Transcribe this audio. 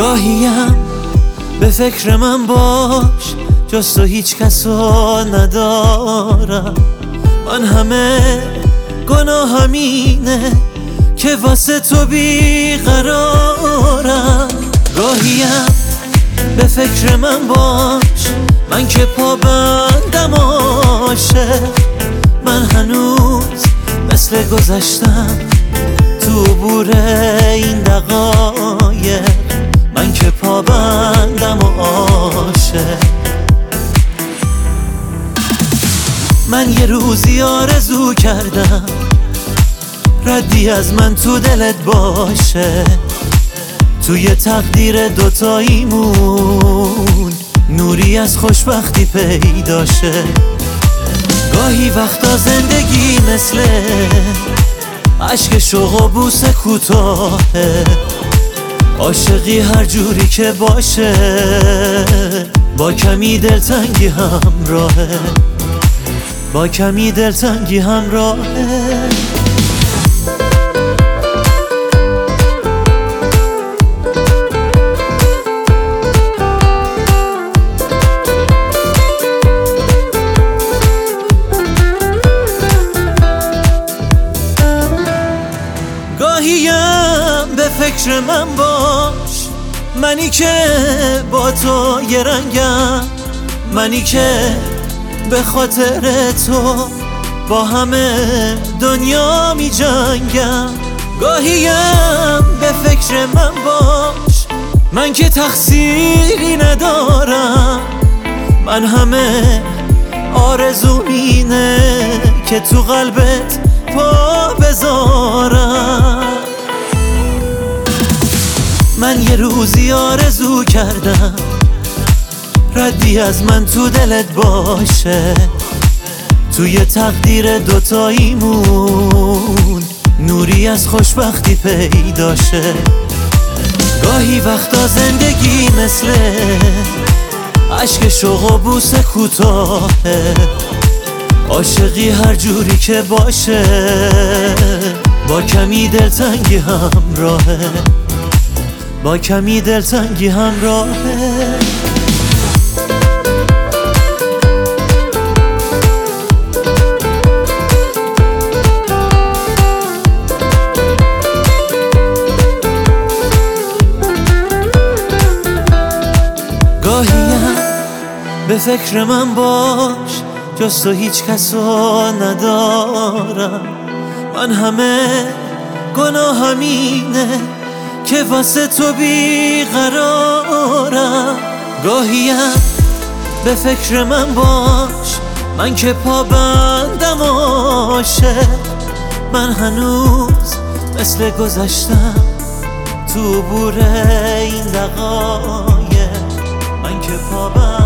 گاهیم به فکر من باش، جز تو هیچ کسو ندارم. من همه گناهم اینه که واسه تو بیقرارم. گاهیم به فکر من باش، من که پابندم عاشق. من هنوز مثل گذشتم تو عبور این دقایق. من که پابندم عاشق. من یه روزی آرزو کردم ردی از من تو دلت باشه، توی تقدیر دوتاییمون نوری از خوشبختی پیدا شه. گاهی وقتا زندگی مثل عشق شوق و بوسه کوتاهه. عاشقی هر جوری که باشه با کمی دلتنگی همراهه، با کمی دلتنگی همراهه. گاهیم به فکر من باش، منی که با تو یه رنگم. منی که به خاطر تو با همه دنیا می جنگم. گاهیم به فکر من باش، من که تقصیری ندارم. من همه آرزوم اینه که تو قلبت پا بذارم. من یه روزی آرزو کردم ردی از من تو دلت باشه، توی تقدیر دوتاییمون نوری از خوشبختی پیدا شه. گاهی وقتا زندگی مثل عشق شوق و بوسه کوتاهه. عاشقی هر جوری که باشه با کمی دلتنگی همراهه، با کمی دلتنگی همراهه. گاهیم به فکر من باش، جز تو هیچ کسو ندارم. من همه گناهم اینه که واسه تو بیقرارم. گاهیم به فکر من باش، من که پابندم عاشق. من هنوز مثل گذشتم تو عبور این دقایق. من که پابندم